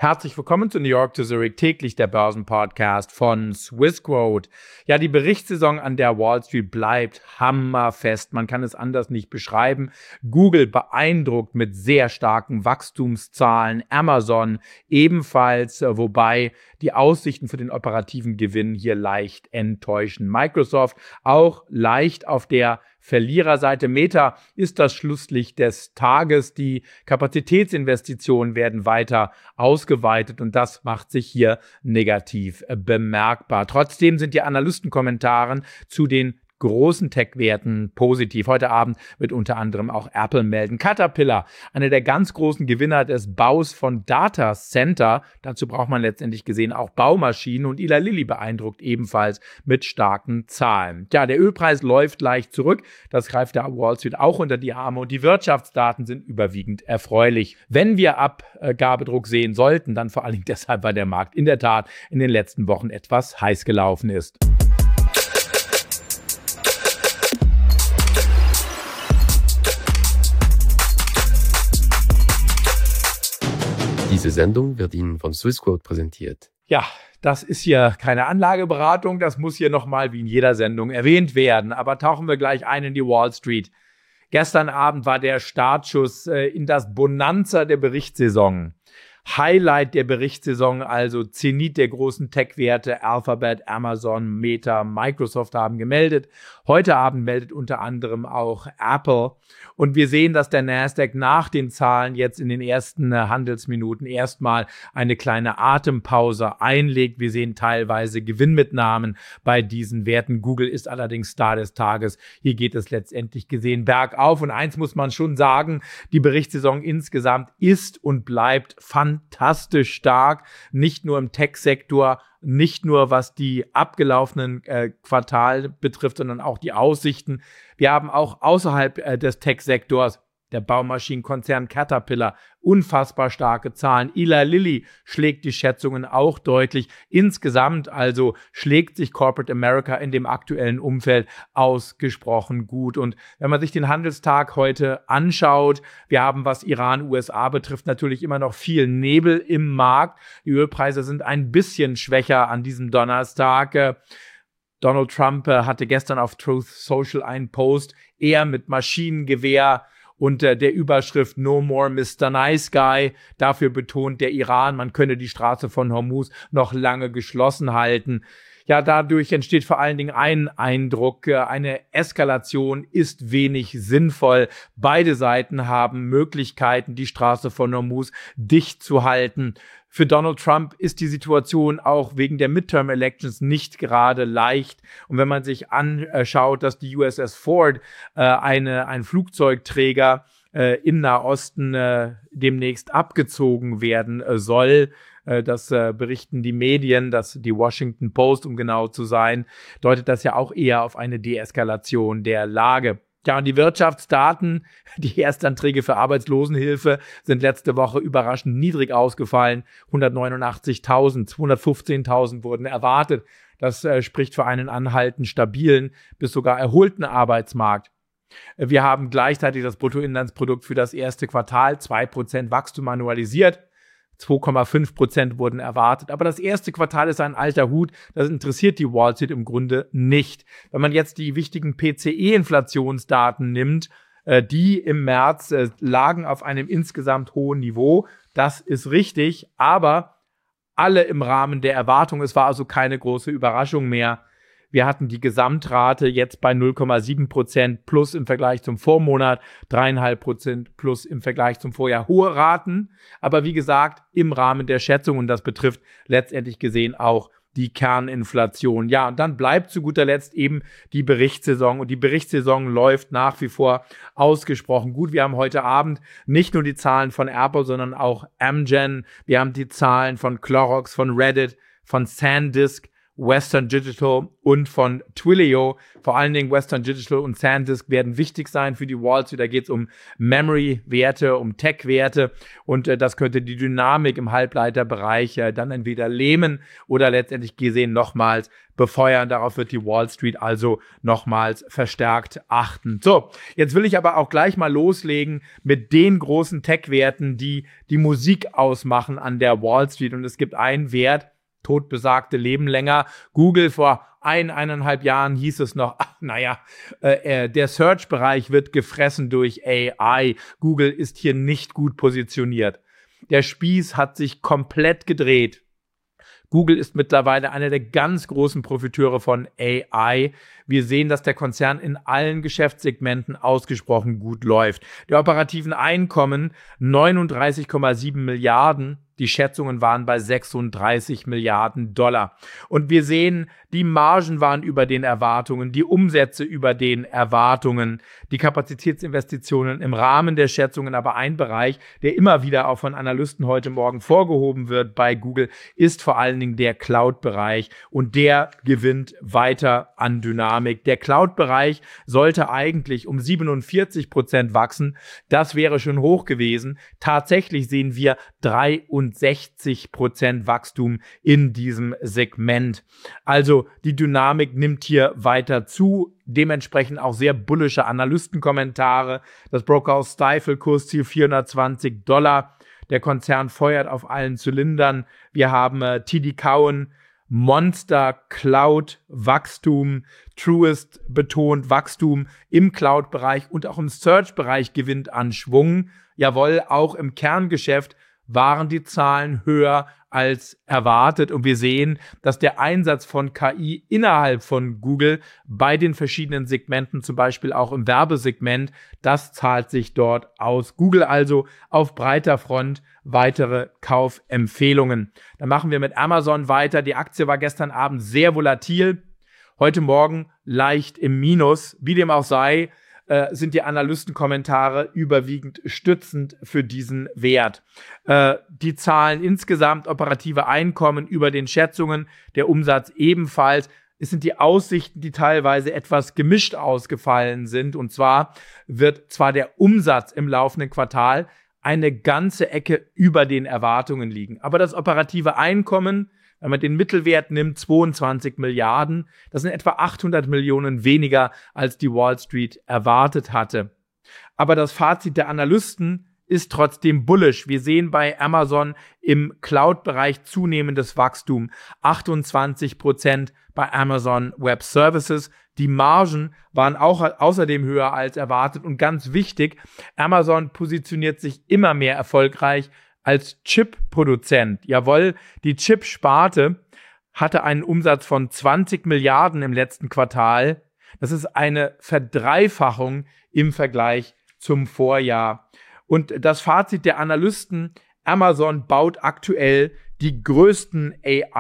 Herzlich willkommen zu New York to Zurich, täglich der Börsenpodcast von Swissquote. Ja, die Berichtssaison an der Wall Street bleibt hammerfest. Man kann es anders nicht beschreiben. Google beeindruckt mit sehr starken Wachstumszahlen. Amazon ebenfalls, wobei die Aussichten für den operativen Gewinn hier leicht enttäuschen. Microsoft auch leicht auf der Verliererseite. Meta ist das Schlusslicht des Tages. Die Kapazitätsinvestitionen werden weiter ausgeweitet und das macht sich hier negativ bemerkbar. Trotzdem sind die Analystenkommentare zu den großen Tech-Werten positiv. Heute Abend wird unter anderem auch Apple melden. Caterpillar, einer der ganz großen Gewinner des Baus von Data Center. Dazu braucht man letztendlich gesehen auch Baumaschinen und Eli Lilly beeindruckt ebenfalls mit starken Zahlen. Ja, der Ölpreis läuft leicht zurück. Das greift der Wall Street auch unter die Arme und die Wirtschaftsdaten sind überwiegend erfreulich. Wenn wir Abgabedruck sehen sollten, dann vor allen Dingen deshalb, weil der Markt in der Tat in den letzten Wochen etwas heiß gelaufen ist. Diese Sendung wird Ihnen von Swissquote präsentiert. Ja, das ist hier keine Anlageberatung, das muss hier nochmal wie in jeder Sendung erwähnt werden. Aber tauchen wir gleich ein in die Wall Street. Gestern Abend war der Startschuss in das Bonanza der Berichtssaison. Highlight der Berichtssaison, also Zenit der großen Tech-Werte, Alphabet, Amazon, Meta, Microsoft haben gemeldet. Heute Abend meldet unter anderem auch Apple. Und wir sehen, dass der Nasdaq nach den Zahlen jetzt in den ersten Handelsminuten erstmal eine kleine Atempause einlegt. Wir sehen teilweise Gewinnmitnahmen bei diesen Werten. Google ist allerdings Star des Tages. Hier geht es letztendlich gesehen bergauf. Und eins muss man schon sagen, die Berichtssaison insgesamt ist und bleibt fantastisch stark, nicht nur im Tech-Sektor, nicht nur was die abgelaufenen Quartale betrifft, sondern auch die Aussichten. Wir haben auch außerhalb des Tech-Sektors, der Baumaschinenkonzern Caterpillar, unfassbar starke Zahlen. Eli Lilly schlägt die Schätzungen auch deutlich. Insgesamt also schlägt sich Corporate America in dem aktuellen Umfeld ausgesprochen gut. Und wenn man sich den Handelstag heute anschaut, wir haben, was Iran, USA betrifft, natürlich immer noch viel Nebel im Markt. Die Ölpreise sind ein bisschen schwächer an diesem Donnerstag. Donald Trump hatte gestern auf Truth Social einen Post, eher mit Maschinengewehr und der Überschrift No More Mr. Nice Guy. Dafür betont der Iran, man könne die Straße von Hormuz noch lange geschlossen halten. Ja, dadurch entsteht vor allen Dingen ein Eindruck, eine Eskalation ist wenig sinnvoll. Beide Seiten haben Möglichkeiten, die Straße von Hormuz dicht zu halten. Für Donald Trump ist die Situation auch wegen der Midterm-Elections nicht gerade leicht. Und wenn man sich anschaut, dass die USS Ford, ein Flugzeugträger in Nahosten demnächst abgezogen werden soll, das berichten die Medien, die Washington Post, um genau zu sein, deutet das ja auch eher auf eine Deeskalation der Lage. Ja, und die Wirtschaftsdaten, die Erstanträge für Arbeitslosenhilfe sind letzte Woche überraschend niedrig ausgefallen. 189.000, 215.000 wurden erwartet. Das spricht für einen anhaltend stabilen bis sogar erholten Arbeitsmarkt. Wir haben gleichzeitig das Bruttoinlandsprodukt für das erste Quartal, 2% Wachstum annualisiert. 2,5% wurden erwartet. Aber das erste Quartal ist ein alter Hut. Das interessiert die Wall Street im Grunde nicht. Wenn man jetzt die wichtigen PCE-Inflationsdaten nimmt, die im März lagen auf einem insgesamt hohen Niveau. Das ist richtig, aber alle im Rahmen der Erwartung. Es war also keine große Überraschung mehr. Wir hatten die Gesamtrate jetzt bei 0,7% plus im Vergleich zum Vormonat, 3,5% plus im Vergleich zum Vorjahr. Hohe Raten, aber wie gesagt, im Rahmen der Schätzung, und das betrifft letztendlich gesehen auch die Kerninflation. Ja, und dann bleibt zu guter Letzt eben die Berichtssaison. Und die Berichtssaison läuft nach wie vor ausgesprochen gut. Wir haben heute Abend nicht nur die Zahlen von Apple, sondern auch Amgen. Wir haben die Zahlen von Clorox, von Reddit, von SanDisk Western Digital und von Twilio. Vor allen Dingen Western Digital und SanDisk werden wichtig sein für die Wall Street. Da geht es um Memory-Werte, um Tech-Werte und das könnte die Dynamik im Halbleiterbereich dann entweder lähmen oder letztendlich gesehen nochmals befeuern. Darauf wird die Wall Street also nochmals verstärkt achten. So, jetzt will ich aber auch gleich mal loslegen mit den großen Tech-Werten, die die Musik ausmachen an der Wall Street. Und es gibt einen Wert, totbesagte leben länger. Google vor 1,5 Jahren hieß es noch, der Search-Bereich wird gefressen durch AI. Google ist hier nicht gut positioniert. Der Spieß hat sich komplett gedreht. Google ist mittlerweile einer der ganz großen Profiteure von AI. Wir sehen, dass der Konzern in allen Geschäftssegmenten ausgesprochen gut läuft. Die operativen Einkommen 39,7 Milliarden. Die Schätzungen waren bei 36 Milliarden Dollar. Und wir sehen, die Margen waren über den Erwartungen, die Umsätze über den Erwartungen, die Kapazitätsinvestitionen im Rahmen der Schätzungen. Aber ein Bereich, der immer wieder auch von Analysten heute Morgen vorgehoben wird bei Google, ist vor allen Dingen der Cloud-Bereich. Und der gewinnt weiter an Dynamik. Der Cloud-Bereich sollte eigentlich um 47% wachsen. Das wäre schon hoch gewesen. Tatsächlich sehen wir 63% Wachstum in diesem Segment. Also die Dynamik nimmt hier weiter zu. Dementsprechend auch sehr bullische Analystenkommentare. Das Brokerhaus Stifel Kursziel $420. Der Konzern feuert auf allen Zylindern. Wir haben TD Cowen, Monster Cloud Wachstum, Truist betont Wachstum im Cloud-Bereich und auch im Search-Bereich gewinnt an Schwung. Jawohl, auch im Kerngeschäft waren die Zahlen höher als erwartet. Und wir sehen, dass der Einsatz von KI innerhalb von Google bei den verschiedenen Segmenten, zum Beispiel auch im Werbesegment, das zahlt sich dort aus. Google also auf breiter Front weitere Kaufempfehlungen. Dann machen wir mit Amazon weiter. Die Aktie war gestern Abend sehr volatil. Heute Morgen leicht im Minus. Wie dem auch sei, sind die Analystenkommentare überwiegend stützend für diesen Wert. Die Zahlen insgesamt, operative Einkommen über den Schätzungen, der Umsatz ebenfalls. Es sind die Aussichten, die teilweise etwas gemischt ausgefallen sind. Und zwar wird zwar der Umsatz im laufenden Quartal eine ganze Ecke über den Erwartungen liegen, aber das operative Einkommen, wenn man den Mittelwert nimmt, 22 Milliarden, das sind etwa 800 Millionen weniger, als die Wall Street erwartet hatte. Aber das Fazit der Analysten ist trotzdem bullish. Wir sehen bei Amazon im Cloud-Bereich zunehmendes Wachstum. 28% bei Amazon Web Services. Die Margen waren auch außerdem höher als erwartet. Und ganz wichtig, Amazon positioniert sich immer mehr erfolgreich als Chip-Produzent. Jawohl, die Chip-Sparte hatte einen Umsatz von 20 Milliarden im letzten Quartal. Das ist eine Verdreifachung im Vergleich zum Vorjahr. Und das Fazit der Analysten, Amazon baut aktuell die größte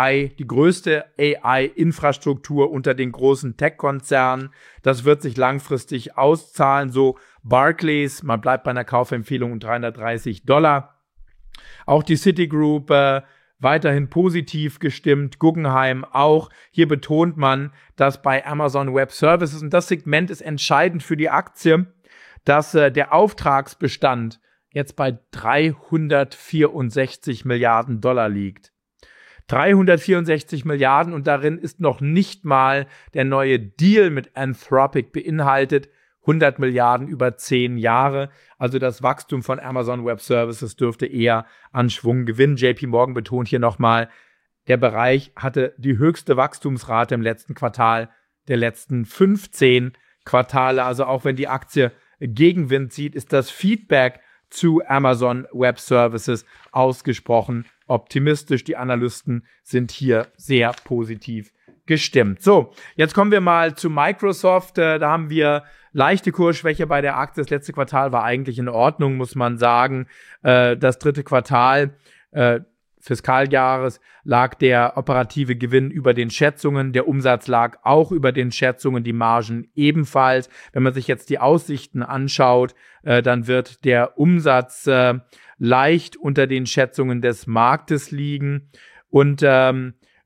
AI-Infrastruktur unter den großen Tech-Konzernen. Das wird sich langfristig auszahlen. So Barclays, man bleibt bei einer Kaufempfehlung um $330. Auch die Citigroup weiterhin positiv gestimmt, Guggenheim auch. Hier betont man, dass bei Amazon Web Services, und das Segment ist entscheidend für die Aktie, dass der Auftragsbestand jetzt bei 364 Milliarden Dollar liegt. 364 Milliarden und darin ist noch nicht mal der neue Deal mit Anthropic beinhaltet. 100 Milliarden über 10 Jahre. Also das Wachstum von Amazon Web Services dürfte eher an Schwung gewinnen. JP Morgan betont hier nochmal, der Bereich hatte die höchste Wachstumsrate im letzten Quartal der letzten 15 Quartale. Also auch wenn die Aktie Gegenwind zieht, ist das Feedback zu Amazon Web Services ausgesprochen optimistisch. Die Analysten sind hier sehr positiv gestimmt. So, jetzt kommen wir mal zu Microsoft. Da haben wir leichte Kursschwäche bei der Aktie. Das letzte Quartal war eigentlich in Ordnung, muss man sagen. Das dritte Quartal Fiskaljahres lag der operative Gewinn über den Schätzungen, der Umsatz lag auch über den Schätzungen, die Margen ebenfalls. Wenn man sich jetzt die Aussichten anschaut, dann wird der Umsatz leicht unter den Schätzungen des Marktes liegen und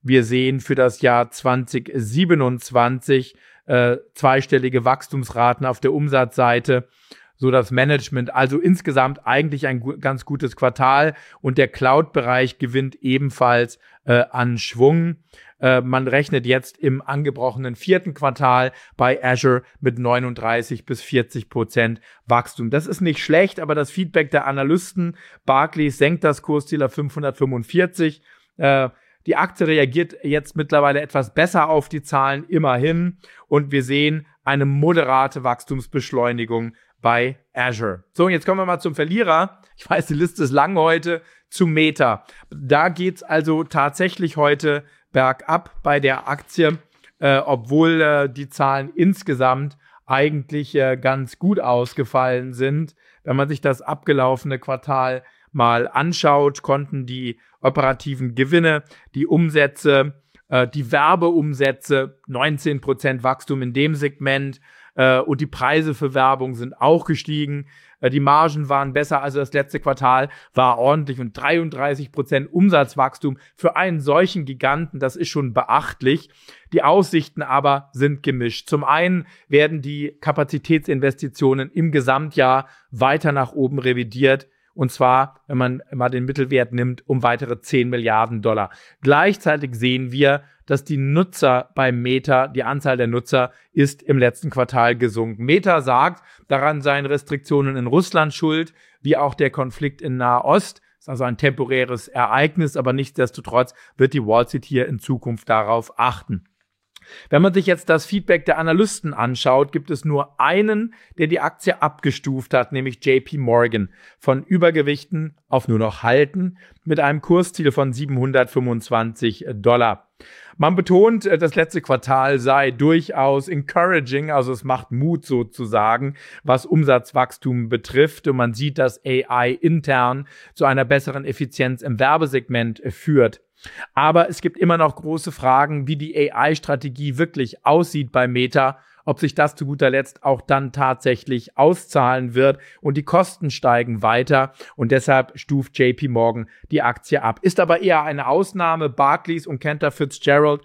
Wir sehen für das Jahr 2027 zweistellige Wachstumsraten auf der Umsatzseite, so das Management. Also insgesamt eigentlich ein ganz gutes Quartal und der Cloud-Bereich gewinnt ebenfalls an Schwung. Man rechnet jetzt im angebrochenen 4. Quartal bei Azure mit 39-40% Wachstum. Das ist nicht schlecht, aber das Feedback der Analysten, Barclays senkt das Kursziel auf 545. Die Aktie reagiert jetzt mittlerweile etwas besser auf die Zahlen, immerhin. Und wir sehen eine moderate Wachstumsbeschleunigung bei Azure. So, und jetzt kommen wir mal zum Verlierer. Ich weiß, die Liste ist lang heute, zu Meta. Da geht es also tatsächlich heute bergab bei der Aktie, obwohl die Zahlen insgesamt eigentlich ganz gut ausgefallen sind. Wenn man sich das abgelaufene Quartal mal anschaut, konnten die operativen Gewinne, die Umsätze, die Werbeumsätze, 19% Wachstum in dem Segment und die Preise für Werbung sind auch gestiegen. Die Margen waren besser, also das letzte Quartal war ordentlich und 33% Umsatzwachstum für einen solchen Giganten, das ist schon beachtlich. Die Aussichten aber sind gemischt. Zum einen werden die Kapazitätsinvestitionen im Gesamtjahr weiter nach oben revidiert. Und zwar, wenn man mal den Mittelwert nimmt, um weitere 10 Milliarden $. Gleichzeitig sehen wir, dass die Nutzer bei Meta, die Anzahl der Nutzer ist im letzten Quartal gesunken. Meta sagt, daran seien Restriktionen in Russland schuld, wie auch der Konflikt in Nahost. Das ist also ein temporäres Ereignis, aber nichtsdestotrotz wird die Wall Street hier in Zukunft darauf achten. Wenn man sich jetzt das Feedback der Analysten anschaut, gibt es nur einen, der die Aktie abgestuft hat, nämlich JP Morgan. Von Übergewichten auf nur noch halten mit einem Kursziel von $725. Man betont, das letzte Quartal sei durchaus encouraging, also es macht Mut sozusagen, was Umsatzwachstum betrifft. Und man sieht, dass AI intern zu einer besseren Effizienz im Werbesegment führt. Aber es gibt immer noch große Fragen, wie die AI-Strategie wirklich aussieht bei Meta, ob sich das zu guter Letzt auch dann tatsächlich auszahlen wird und die Kosten steigen weiter und deshalb stuft JP Morgan die Aktie ab. Ist aber eher eine Ausnahme. Barclays und Cantor Fitzgerald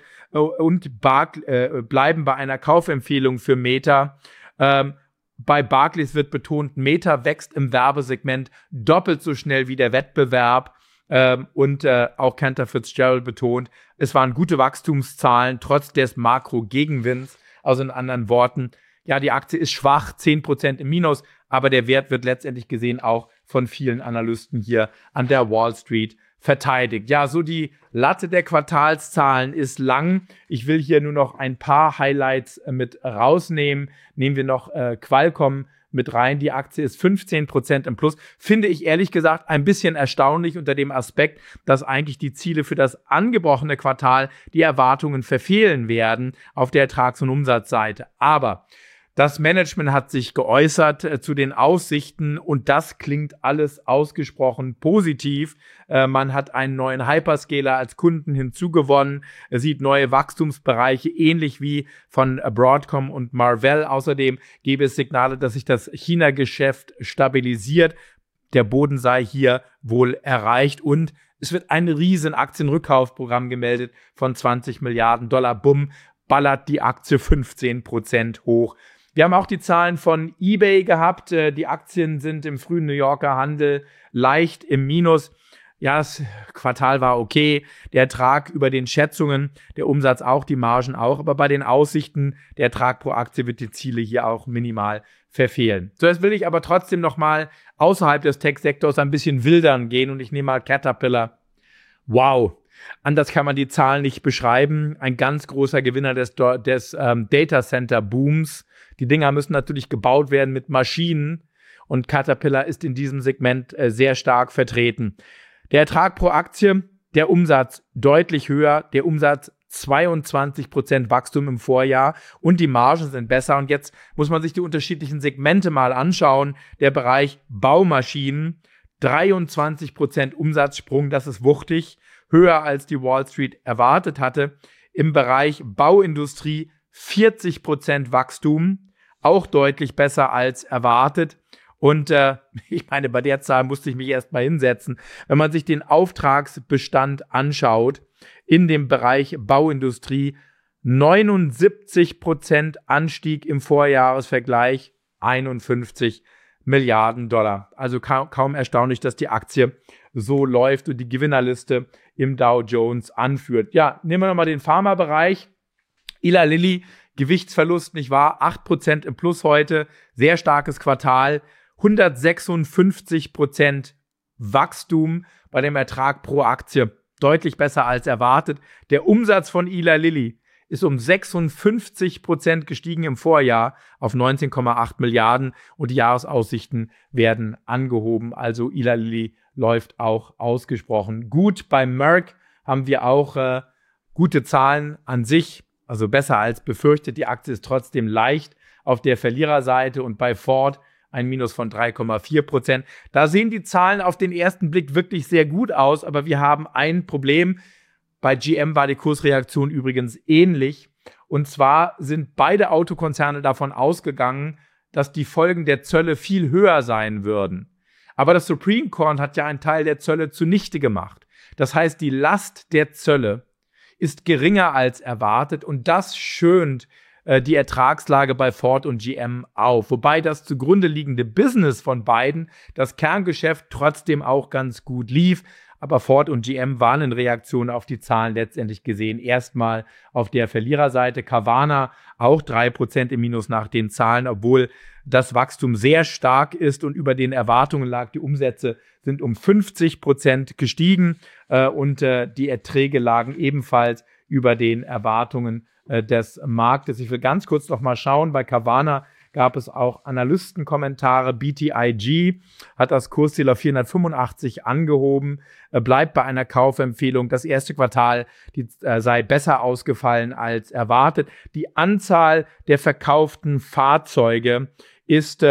bleiben bei einer Kaufempfehlung für Meta. Bei Barclays wird betont, Meta wächst im Werbesegment doppelt so schnell wie der Wettbewerb. Und auch Cantor Fitzgerald betont, es waren gute Wachstumszahlen trotz des Makro-Gegenwinds. Also in anderen Worten, ja, die Aktie ist schwach, 10% im Minus, aber der Wert wird letztendlich gesehen auch von vielen Analysten hier an der Wall Street verteidigt. Ja, so die Latte der Quartalszahlen ist lang. Ich will hier nur noch ein paar Highlights mit rausnehmen. Nehmen wir noch Qualcomm mit rein. Die Aktie ist 15% im Plus. Finde ich ehrlich gesagt ein bisschen erstaunlich unter dem Aspekt, dass eigentlich die Ziele für das angebrochene Quartal die Erwartungen verfehlen werden auf der Ertrags- und Umsatzseite. Aber das Management hat sich geäußert zu den Aussichten und das klingt alles ausgesprochen positiv. Man hat einen neuen Hyperscaler als Kunden hinzugewonnen, sieht neue Wachstumsbereiche, ähnlich wie von Broadcom und Marvell. Außerdem gäbe es Signale, dass sich das China-Geschäft stabilisiert. Der Boden sei hier wohl erreicht und es wird ein riesen Aktienrückkaufprogramm gemeldet von 20 Milliarden $. Bumm, ballert die Aktie 15% hoch. Wir haben auch die Zahlen von eBay gehabt. Die Aktien sind im frühen New Yorker Handel leicht im Minus. Ja, das Quartal war okay. Der Ertrag über den Schätzungen, der Umsatz auch, die Margen auch. Aber bei den Aussichten, der Ertrag pro Aktie wird die Ziele hier auch minimal verfehlen. So, jetzt will ich aber trotzdem nochmal außerhalb des Tech-Sektors ein bisschen wildern gehen und ich nehme mal Caterpillar. Wow. Anders kann man die Zahlen nicht beschreiben. Ein ganz großer Gewinner des Data Center Booms. Die Dinger müssen natürlich gebaut werden mit Maschinen und Caterpillar ist in diesem Segment sehr stark vertreten. Der Ertrag pro Aktie, der Umsatz deutlich höher, der Umsatz 22% Wachstum im Vorjahr und die Margen sind besser. Und jetzt muss man sich die unterschiedlichen Segmente mal anschauen. Der Bereich Baumaschinen, 23% Umsatzsprung, das ist wuchtig, höher als die Wall Street erwartet hatte. Im Bereich Bauindustrie 40% Wachstum, auch deutlich besser als erwartet. Und ich meine, bei der Zahl musste ich mich erst mal hinsetzen. Wenn man sich den Auftragsbestand anschaut, in dem Bereich Bauindustrie. 79% Anstieg im Vorjahresvergleich, 51 Milliarden Dollar. Also kaum erstaunlich, dass die Aktie so läuft und die Gewinnerliste im Dow Jones anführt. Ja, nehmen wir nochmal den Pharmabereich. Eli Lilly, Gewichtsverlust, nicht wahr? 8% im Plus heute, sehr starkes Quartal, 156% Wachstum bei dem Ertrag pro Aktie, deutlich besser als erwartet. Der Umsatz von Eli Lilly ist um 56% gestiegen im Vorjahr auf 19,8 Milliarden und die Jahresaussichten werden angehoben. Also Eli Lilly läuft auch ausgesprochen gut. Bei Merck haben wir auch gute Zahlen an sich, also besser als befürchtet. Die Aktie ist trotzdem leicht auf der Verliererseite und bei Ford ein Minus von 3,4%. Da sehen die Zahlen auf den ersten Blick wirklich sehr gut aus, aber wir haben ein Problem. Bei GM war die Kursreaktion übrigens ähnlich. Und zwar sind beide Autokonzerne davon ausgegangen, dass die Folgen der Zölle viel höher sein würden. Aber das Supreme Court hat ja einen Teil der Zölle zunichte gemacht. Das heißt, die Last der Zölle ist geringer als erwartet und das schönt die Ertragslage bei Ford und GM auf. Wobei das zugrunde liegende Business von beiden, das Kerngeschäft, trotzdem auch ganz gut lief. Aber Ford und GM waren in Reaktion auf die Zahlen letztendlich gesehen erstmal auf der Verliererseite. Carvana auch 3% im Minus nach den Zahlen, obwohl das Wachstum sehr stark ist und über den Erwartungen lag. Die Umsätze sind um 50% gestiegen und die Erträge lagen ebenfalls über den Erwartungen des Marktes. Ich will ganz kurz noch mal schauen, bei Carvana gab es auch Analystenkommentare. BTIG hat das Kursziel auf 485 angehoben, bleibt bei einer Kaufempfehlung. Das erste Quartal sei besser ausgefallen als erwartet. Die Anzahl der verkauften Fahrzeuge ist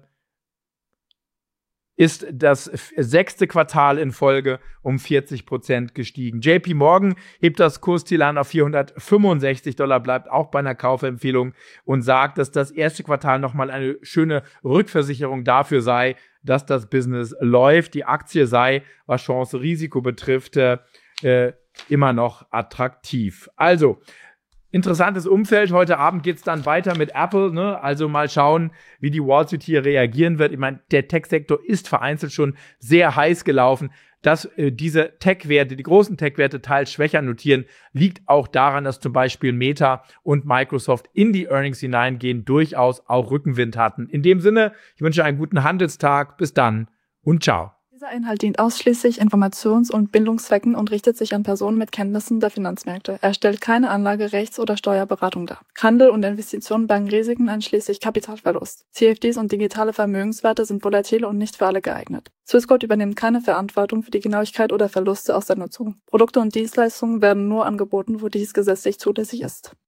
das sechste Quartal in Folge um 40% gestiegen. JP Morgan hebt das Kursziel an auf $465, bleibt auch bei einer Kaufempfehlung und sagt, dass das erste Quartal nochmal eine schöne Rückversicherung dafür sei, dass das Business läuft. Die Aktie sei, was Chance-Risiko betrifft, immer noch attraktiv. Also, interessantes Umfeld. Heute Abend geht es dann weiter mit Apple. Ne? Also mal schauen, wie die Wall Street hier reagieren wird. Ich meine, der Tech-Sektor ist vereinzelt schon sehr heiß gelaufen. Dass diese Tech-Werte, die großen Tech-Werte teils schwächer notieren, liegt auch daran, dass zum Beispiel Meta und Microsoft in die Earnings hineingehen, durchaus auch Rückenwind hatten. In dem Sinne, ich wünsche einen guten Handelstag. Bis dann und ciao. Dieser Inhalt dient ausschließlich Informations- und Bildungszwecken und richtet sich an Personen mit Kenntnissen der Finanzmärkte. Er stellt keine Anlage-, Rechts- oder Steuerberatung dar. Handel und Investitionen bergen Risiken einschließlich Kapitalverlust. CFDs und digitale Vermögenswerte sind volatil und nicht für alle geeignet. Swissquote übernimmt keine Verantwortung für die Genauigkeit oder Verluste aus der Nutzung. Produkte und Dienstleistungen werden nur angeboten, wo dies gesetzlich zulässig ist.